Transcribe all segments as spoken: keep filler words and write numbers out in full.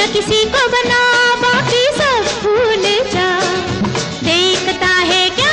अपना किसी को बना बाकी सब भूल जा, देखता है क्या।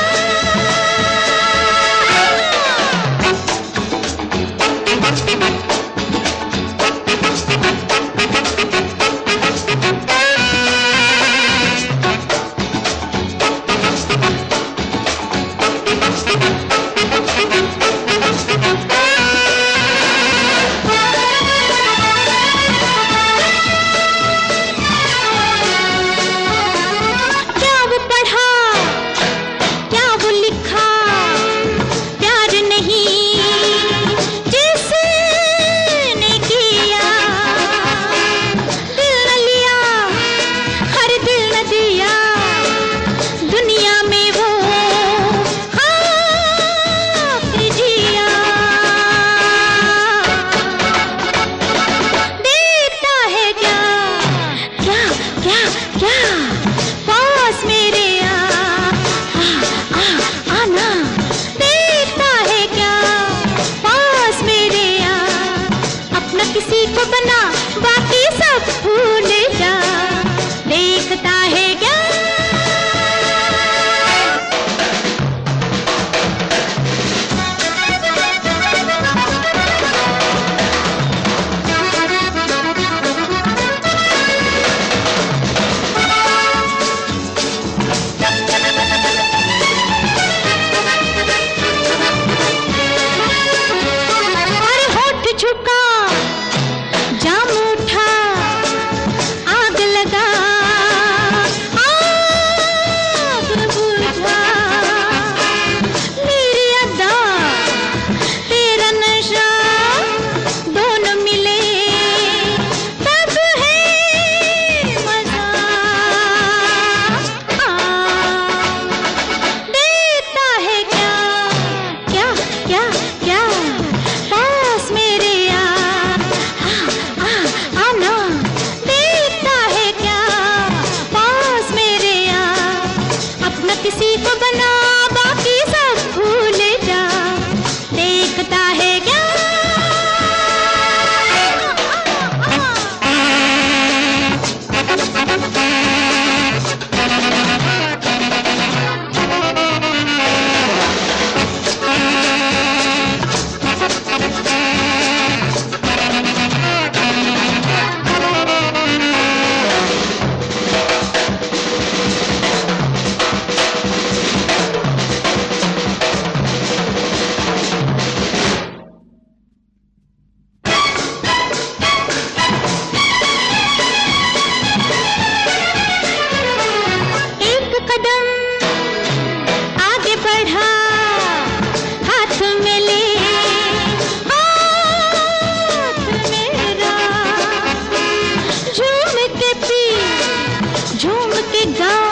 किसी को बना बाकी सब भूल जा, देखता है क्या। अरे होठ झुका जाम उठा आग लगा आग बुझा, मेरी अदा तेरा नशा दोनों मिले तब है मजा। देता है क्या क्या क्या क्या पास मेरे किसी को बना बाकी सब भूल जा, देखता है क्या। झूम के पी झूम के गा